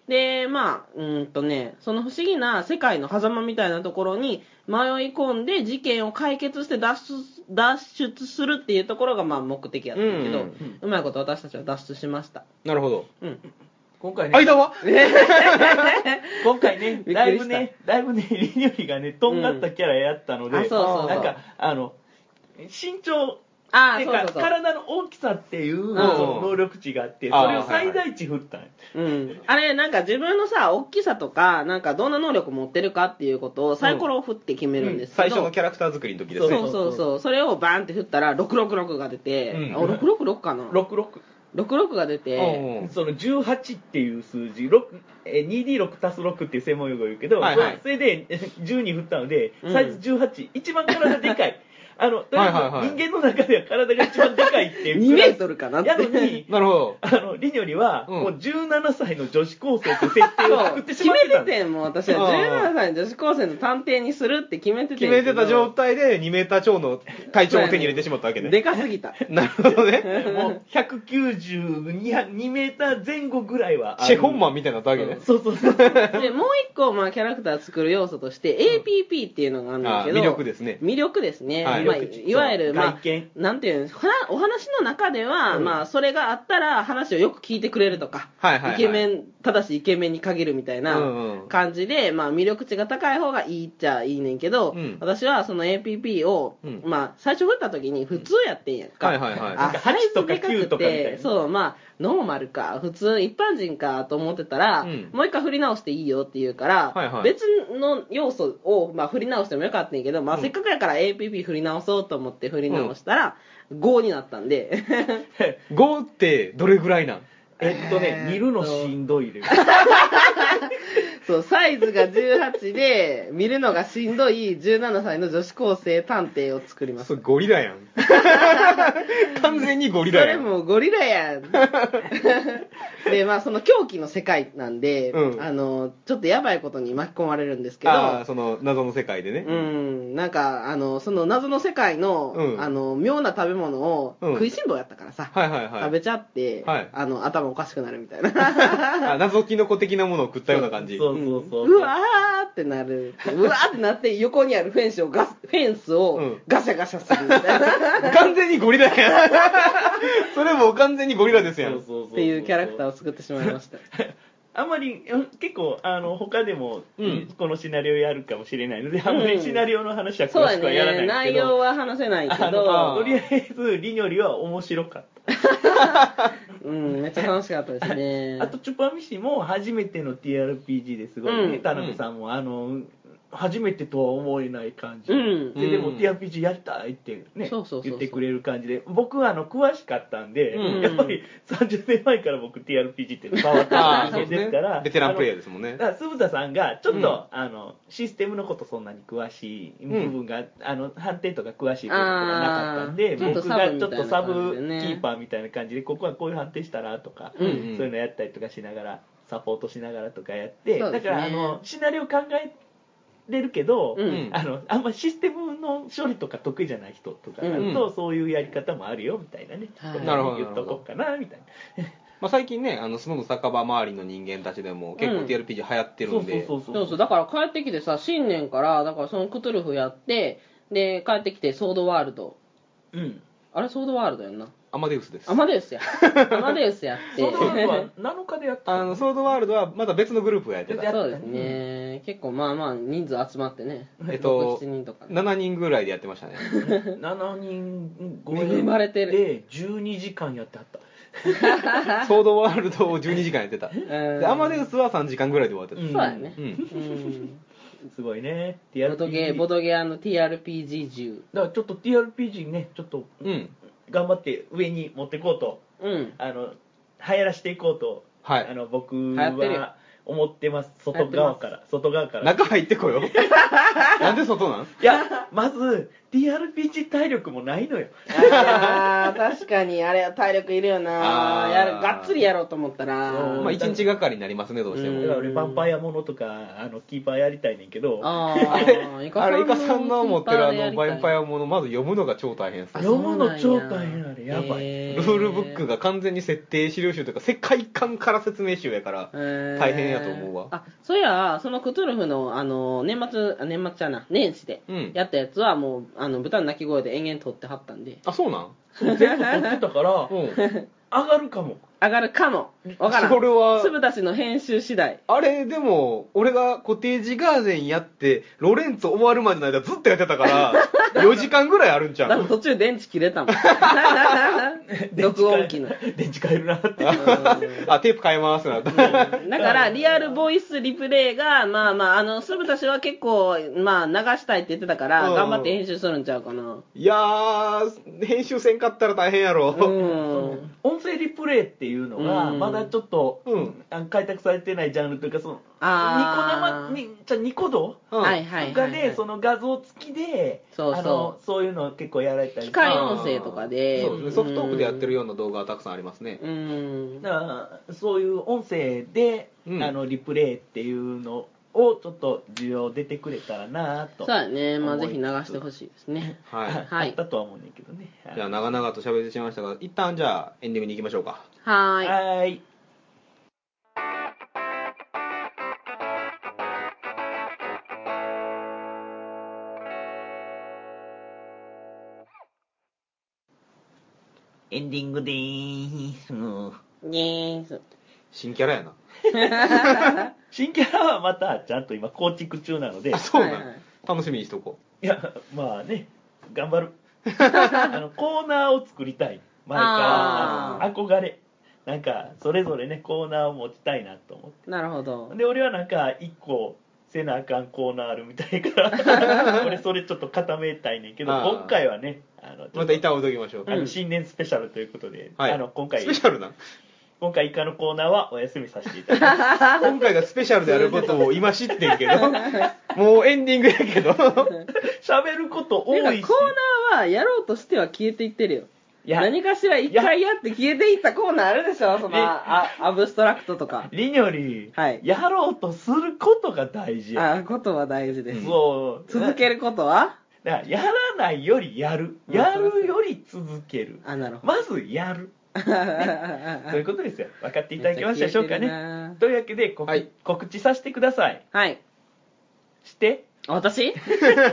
でまあうんとねその不思議な世界の狭間みたいなところに迷い込んで事件を解決して脱出脱出するっていうところがまあ目的やったんだけど、うんうんうん、うまいこと私たちは脱出しました。 なるほど、 うん、 今回ね間は今回ねだいぶねだいぶねリニョリがねとんがったキャラやったので、うん、 あそうそうそうなんかあの身長あそうそうそう体の大きさっていう、うん、その能力値があってそれを最大値振ったんや、 うん、あれなんか自分のさ大きさとかなんかどんな能力持ってるかっていうことをサイコロを振って決めるんですけど、うんうん、最初のキャラクター作りの時ですね。 そうそうそうそれをバーンって振ったらろくろくろくが出て、うん、あろくろくろくかなろくろくろくろくが出て、 うんうん、そのじゅうはちっていう数字 にディーろく 足すろくっていう専門用語を言うけど、はいはい、それでじゅうに振ったのでサイズじゅうはち、うん、一番体でかいあの、とりあえず人間の中では体が一番でかいっていうにメートルかなってやのになるほどあのリニョリはもうじゅうななさいの女子高生という設定を作ってしまってた決めててんもう私はじゅうななさいの女子高生の探偵にするって決めてて決めてた状態でにメーター超の体長を手に入れてしまったわけね。 でかすぎたなるほどねもうひゃくきゅうじゅうにメーター前後ぐらいはあるシェホンマンみたいなわけね、 うん、そうそうそうでもう一個、まあ、キャラクター作る要素として エーピーピー っていうのがあるんだけど、 魅力ですね魅力ですね、 はいまあ、いわゆるまあ、 外見なんていうのお話の中では、うん、まあそれがあったら話をよく聞いてくれるとか、 はいはいはい、 イケメンただしイケメンに限るみたいな感じで、うんうん、まあ魅力値が高い方がいいっちゃいいねんけど、うん、私はその エーピーピー を、うん、まあ最初振った時に普通やってんやんか、 はいはいはい、 あサイズでかくてそうまあノーマルか普通一般人かと思ってたら、うん、もう一回振り直していいよって言うから、はいはい、別の要素を、まあ、振り直してもよかったんやけど、まあ、せっかくやから エーピーピー 振り直そうと思って振り直したら、うん、ごになったんでごってどれぐらいなん？ えっとね、見るのしんどいでそうサイズがじゅうはちで見るのがしんどいじゅうななさいの女子高生探偵を作ります。 それゴリラやん完全にゴリラやん。 それもゴリラやんでまあその狂気の世界なんで、うん、あのちょっとやばいことに巻き込まれるんですけど、 あその謎の世界でね、 うんなんかあのその謎の世界の、うん、あの妙な食べ物を、うん、食いしん坊やったからさ、 はいはいはい、 食べちゃって、はい、あの頭おかしくなるみたいなあ謎キノコ的なものを食ったような感じ。 そうそうそうそう、 うわーってなるうわーってなって横にあるフェンスをガスフェンスをガシャガシャするみたいな、 完全にゴリラやんそれもう完全にゴリラですやん。 そうそうそうそうっていうキャラクターを作ってしまいましたあんまり結構あの他でも、うん、このシナリオやるかもしれないので、うん、あんまりシナリオの話は詳しくはやらないんですけど、そうだね、 内容は話せないけどとりあえずリニョリは面白かったうんめっちゃ楽しかったですねあとチュパミシも初めての ティーアールピージー ですごいね、うん、田辺さんもあの初めてとは思えない感じ、うん、ででも ティーアールピージー やりたいってね言ってくれる感じで、僕はあの詳しかったんで、うん、やっぱりさんじゅうねんまえから僕 ティーアールピージー って変わった人間ですから、 ベテランプレイヤーですもんね。 だから鈴田さんがちょっと、うん、あのシステムのことそんなに詳しい部分が、うん、あの判定とか詳しい部分とかなかったんで、僕がちょっとサブキーパーみたいな感じでここはこういう判定したらとか、うんうん、そういうのやったりとかしながらサポートしながらとかやって、ね、だからあのシナリオ考えれるけど、うん、あのあんまシステムの処理とか得意じゃない人とかだと、うん、そういうやり方もあるよみたいなね、 はい、なるほど言っとこうかなみたいなまあ最近ね、あのスノーの酒場周りの人間たちでも結構 ティーアールピージー 流行ってるんで、 そうそうそうだから帰ってきてさ新年からだからそのクトゥルフやってで帰ってきてソードワールド、うん、あれソードワールドやんな、 アマデウスです。 アマデウスやアマデウスやってソードワールドはなのかでやったあのソードワールドはまだ別のグループがやってた。 そうですね、うん、結構まあまあ人数集まってね、 えっとろく、しちにんとか、ね、 ななにんぐらいでやってましたねななにんご恵まれてるでじゅうにじかんやってはったソードワールドをじゅうにじかんやってたでアマデウスはさんじかんぐらいで終わってた、 うん、そうやね、うんうんすごいね。 ボドゲボドゲの ティーアールピージーじゅうだからちょっと ティーアールピージー ねちょっと、うん、頑張って上に持っていこうと、うん、あの流行らしていこうと、はい、あの僕は思ってます。外側から外側から中入ってこよなんで外なん？いや、まず ティーアールピージー 体力もないのよ。 あー確かにあれは体力いるよな。やるがっつりやろうと思ったらまあ一日がかりになりますね、どうしても。 だから俺ヴァンパイアものとかあのキーパーやりたいねんけど、 ああれあれイカさんの持ってるあのヴァンパイアものまず読むのが超大変です。 読むの超大変、あれやばい。 ルールブックが完全に設定資料集というか世界観から説明集やから大変やと思うわ。 あ、そういやそのクトゥルフのあの年末年末じゃな年始でやったやつはもうあの豚の鳴き声で延々撮ってはったんで。 あ、そうなん？ そう全部撮ってたから、うん、上がるかも。 上がるかも。わからん。 それは粒出しの編集次第。 あれでも俺がコテージガーデンやってロレンツ終わるまでの間ずっとやってたからよじかんぐらいあるんちゃう？ だから途中電池切れたもん。録音機の電池変えるなってあ、テープ変えますな。だからリアルボイスリプレイがまあまああの粒出しは結構まあ流したいって言ってたから頑張って編集するんちゃうかな。 いやー編集せんかったら大変やろ。うん音声リプレイっていうのがまだちょっと、うん、開拓されてないジャンルというかそのニコ生にじゃニコ動とかでその画像付きでそうそうあのそういうの結構やられたり機械音声とかでそうですね、ソフトトークでやってるような動画はたくさんありますね。 うんだからそういう音声で、うん、あのリプレイっていうのをちょっと需要出てくれたらなと。 そうだね、まあぜひ流してほしいですね。 はい、 はい、あったとは思うんだけどね。 じゃあ長々と喋ってしまいましたが、一旦じゃあエンディングに行きましょうか。 はい。 はい。エンディングでーす。 でーす。 新キャラやな。 新キャラはまたちゃんと今構築中なので。 あ、そうなの、はいはい、楽しみにしとこう。いや、まあね、頑張る。あのコーナーを作りたい。前から憧れ。なんかそれぞれねコーナーを持ちたいなと思って。 なるほど。 で俺はなんか一個せなあかんコーナーあるみたいから俺それちょっと固めたいねんけど今回はねあのまた板を置いときましょう。 あの新年スペシャルということで、 はい、 あの今回スペシャルな今回以下のコーナーはお休みさせていただきます。 今回がスペシャルであることを今知ってんけどもうエンディングやけど喋ること多いしコーナーはやろうとしては消えていってるよ。何かしら一回やって消えていったコーナーあるでしょ。そのあアブストラクトとかりにょり、はい、やろうとすることが大事や。 あことは大事です、うん、 そう続けることはだからやらないよりやる、やるより続ける。 あなるほど。 まずやるね、そういうことですよ。分かっていただけましたでしょうかね。というわけで告、はい、告知させてください。 はいして私わかりました。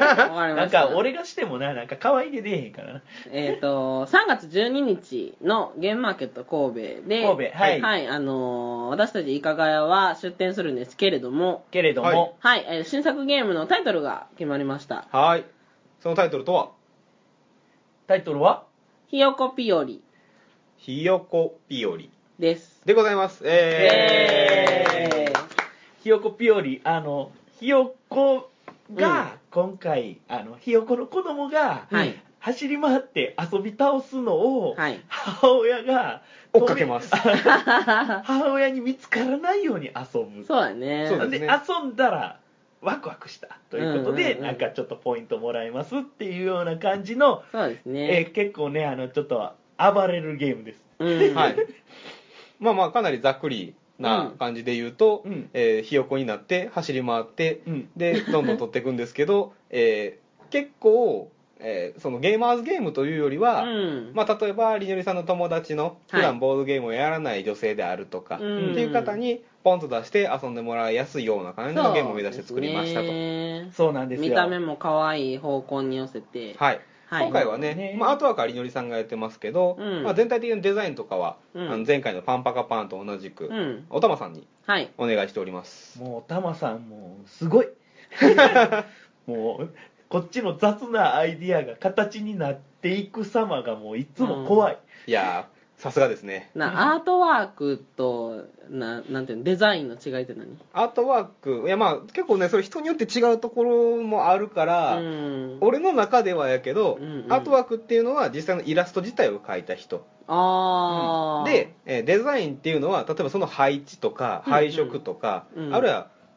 なんか俺がしてもな、なんか可愛いで出えへんからな。 えっとさんがつじゅうににちのゲームマーケット神戸で神戸はい、 はい、あのー、私たちいかがやは出展するんですけれどもけれどもはい、はい、新作ゲームのタイトルが決まりました。 はい。そのタイトルとはタイトルはひよこぴよりひよこぴよりですでございます。えー、えー、 ひよこぴよりあのひよこが今回、うん、あのひよこの子供が、はい、走り回って遊び倒すのを、はい、母親が追っかけます。 母親に見つからないように遊ぶ。 そうだね。 そうで、ね、遊んだらワクワクしたということで、うんうんうん、なんかちょっとポイントもらえますっていうような感じの、 そうですね。 えー、結構ねあのちょっと暴れるゲームです。 うん、 はい。まあまあかなりざっくりな感じで言うと、うんえー、ひよこになって走り回って、うん、でどんどん取っていくんですけど、えー、結構、えー、そのゲーマーズゲームというよりは、うんまあ、例えばりのりさんの友達の普段ボードゲームをやらない女性であるとか、はい、っていう方にポンと出して遊んでもらいやすいような感じのゲームを目指して作りましたと。 そうですね。 そうなんですよ。 見た目も可愛い方向に寄せて、 はいはい、今回はね、ねまあ、アートワークはりのりさんがやってますけど、うんまあ、全体的なデザインとかは、うん、あの前回のパンパカパンと同じく、うん、おたまさんにお願いしております、 はい、もうおたまさんもうすごいもうこっちの雑なアイディアが形になっていく様がもういつも怖い、うん、 いやーさすがですね。 なアートワークとななんていうのデザインの違いって何？ アートワークいやまあ結構ねそれ人によって違うところもあるから、うん、俺の中ではやけど、うんうん、アートワークっていうのは実際のイラスト自体を描いた人。 あうん、でデザインっていうのは例えばその配置とか配色とか、うんうん、あるいは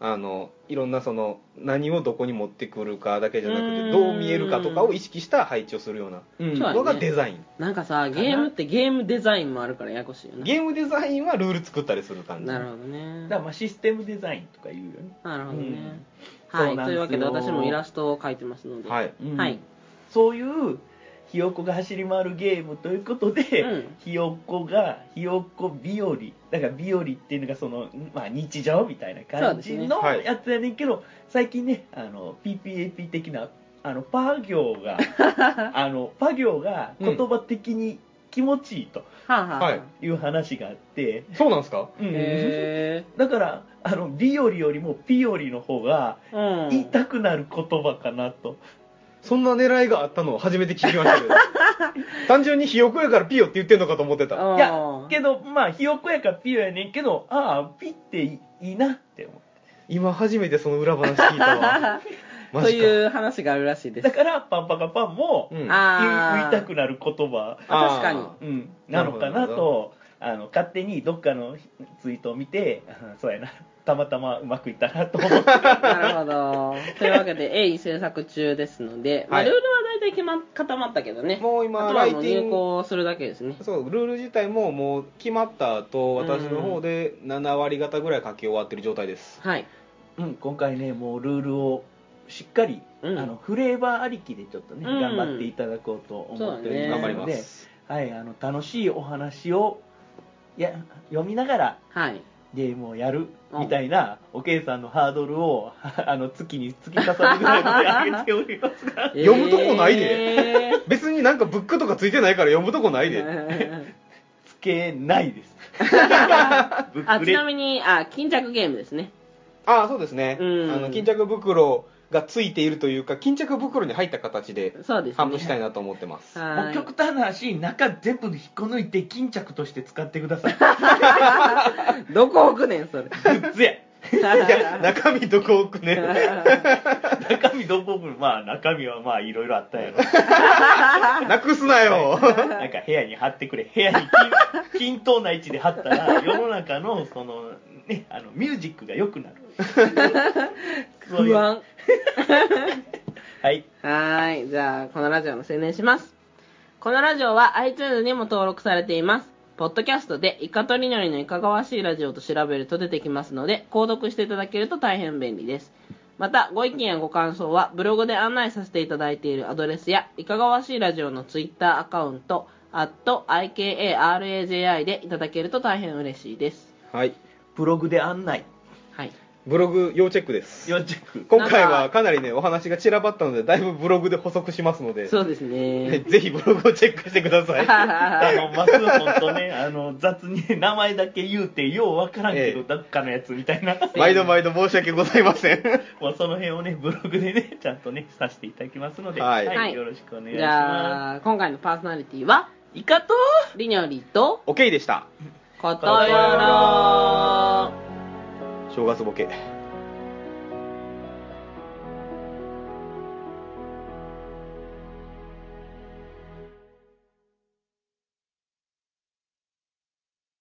あのいろんなその何をどこに持ってくるかだけじゃなくてどう見えるかとかを意識した配置をするようなのがデザイン、うんね、 なんかさゲームってゲームデザインもあるからややこしいよね。 ゲームデザインはルール作ったりする感じ。 なるほどね。 だからまあシステムデザインとか言うよね。 なるほどね、うん、はい。というわけで私もイラストを描いてますので、 はい、 うんはい、そういうひよっこが走り回るゲームということで、うん、ひよっこがひよっこ日和だから日和っていうのがその、まあ、日常みたいな感じのやつやねんけど、ねはい、最近ねあの ピーピーエーピー 的なあのパ行があのパ行が言葉的に気持ちいいと、うん、いう話があって、 そうなんですか、 うん、へだからあの日和よりもピオリの方が言いたくなる言葉かなと、うんそんな狙いがあったのを初めて聞きましたけど単純にひよこやからピヨって言ってんのかと思ってた。 いやけどまあひよこやからピヨやねんけど、ああピっていいなって思って今初めてその裏話聞いたわそういう話があるらしいです。 だからパンパカパンも言い、うん、言いたくなる言葉確かに、 うん、なのかなとあの勝手にどっかのツイートを見てそうやなたまたまうまくいったなと思ってなるほど。というわけで鋭意制作中ですので、まあ、ルールは大体決ま固まったけどね、 もう今あとはもう入稿するだけですね。 そうルール自体ももう決まった後私の方でななわり方ぐらい書き終わってる状態です。 はい、 うん、今回ねもうルールをしっかり、うん、あのフレーバーありきでちょっとね、うん、頑張っていただこうと思っておりますので、はい、あの楽しいお話をや読みながら、はい、ゲームをやるみたいなおけいさんのハードルをあの月に月重ねぐらいまで上げておりますが読むとこないで、えー、別になんかブックとかついてないから読むとこないでつけないですあちなみにあ巾着ゲームですね。 あそうですね、うん、あの巾着袋がついているというか巾着袋に入った形で販布したいなと思ってます。 もう極端な話中全部引っこ抜いて巾着として使ってくださいどこ置くねんそれ。グッズやいや中身どこ置くねん中身どこ置くまあ中身はまあいろいろあったやろなくすなよなんか部屋に貼ってくれ部屋に均等な位置で貼ったら世の中のそのねあのミュージックが良くなる不安はいはいじゃあこのラジオの宣伝します。このラジオは iTunes にも登録されています。ポッドキャストでイカとりのりのいかがわしいラジオと調べると出てきますので購読していただけると大変便利です。またご意見やご感想はブログで案内させていただいているアドレスやいかがわしいラジオのツイッターアカウント アット アイケーエーアールエージェーアイ でいただけると大変嬉しいです。 はいブログで案内はいブログ要チェックです。 要チェック。 今回はかなりねお話が散らばったのでだいぶブログで補足しますので。 そうですね。 ぜひブログをチェックしてください。 あのマスホンとねあの雑に名前だけ言うてようわからんけど、ええ、どっかのやつみたいな。 毎度毎度申し訳ございません。 もうその辺をねブログでねちゃんとねさせていただきますので、 はい、 はい、よろしくお願いします。 じゃあ今回のパーソナリティはイカとりにょりとオケイでした。 ことよろ。 正月ボケ。